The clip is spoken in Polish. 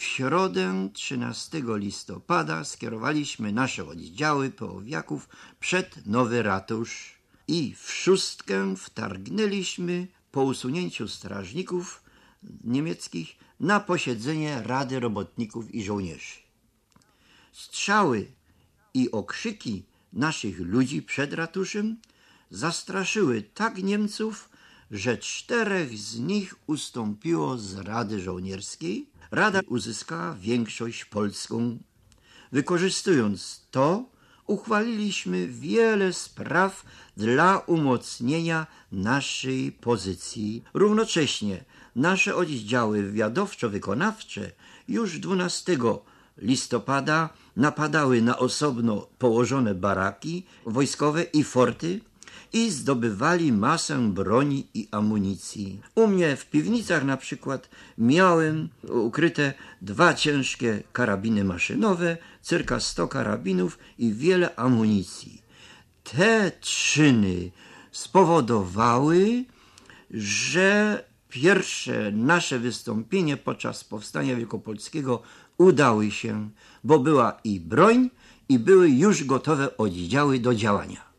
W środę 13 listopada skierowaliśmy nasze oddziały powiaków przed Nowy Ratusz i w 6 wtargnęliśmy po usunięciu strażników niemieckich na posiedzenie Rady Robotników i Żołnierzy. Strzały i okrzyki naszych ludzi przed ratuszem zastraszyły tak Niemców, że 4 z nich ustąpiło z Rady Żołnierskiej. Rada uzyskała większość polską. Wykorzystując to, uchwaliliśmy wiele spraw dla umocnienia naszej pozycji. Równocześnie nasze oddziały wywiadowczo-wykonawcze już 12 listopada napadały na osobno położone baraki wojskowe i forty i zdobywali masę broni i amunicji. U mnie w piwnicach na przykład miałem ukryte 2 ciężkie karabiny maszynowe, cyrka 100 karabinów i wiele amunicji. Te czyny spowodowały, że pierwsze nasze wystąpienie podczas powstania wielkopolskiego udały się, bo była i broń, i były już gotowe oddziały do działania.